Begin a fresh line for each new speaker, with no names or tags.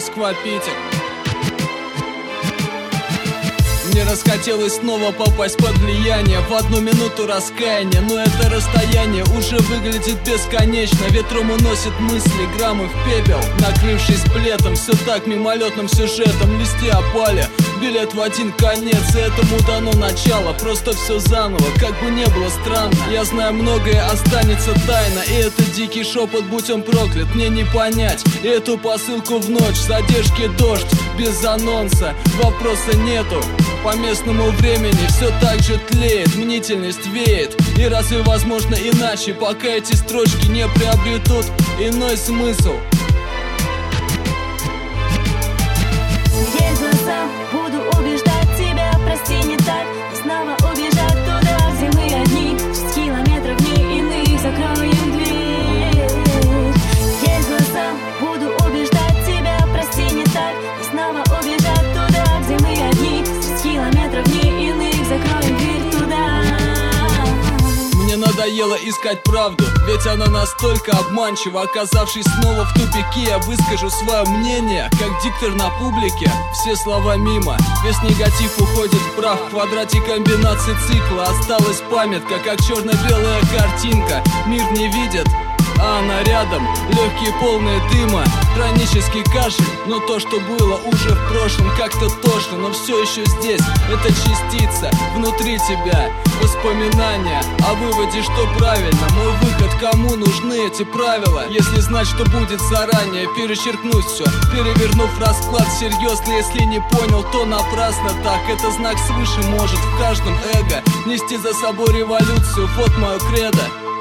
Москва-Питер. Мне расхотелось снова попасть под влияние, в одну минуту раскаяния. Но это расстояние уже выглядит бесконечно. Ветром уносит мысли, граммы в пепел, накрывшись плетом. Все так мимолетным сюжетом, листья опали, билет в один конец. И этому дано начало, просто все заново, как бы не было странно. Я знаю, многое останется тайно, и это дикий шепот, будь он проклят, мне не понять. И эту посылку в ночь, задержки дождь, без анонса, вопроса нету. По местному времени все так же тлеет, мнительность веет. И разве возможно иначе, пока эти строчки не приобретут иной смысл?
Есть глаза, буду убеждать тебя, прости, не так. И снова убежать туда, где мы одни, 6 километров не иных, закроем дверь. Есть глаза, буду убеждать тебя, прости, не так. И снова убежать туда, где мы одни, 6 километров не иных, закроем дверь туда.
Мне надоело искать правду, ведь она настолько обманчива. Оказавшись снова в тупике, я выскажу свое мнение, как диктор на публике. Все слова мимо, весь негатив уходит вправ. В квадрате комбинации цикла осталась памятка, как черно-белая картинка. Мир не видит, а она рядом, легкие полные дыма, хронический кашель. Но то, что было уже в прошлом, как-то тошно, но все еще здесь. Это частица внутри тебя, воспоминания о выводе, что правильно. Мой выход, кому нужны эти правила? Если знать, что будет заранее, перечеркнуть все, перевернув расклад. Серьезно, если не понял, то напрасно так. Это знак свыше может в каждом эго нести за собой революцию. Вот мое кредо.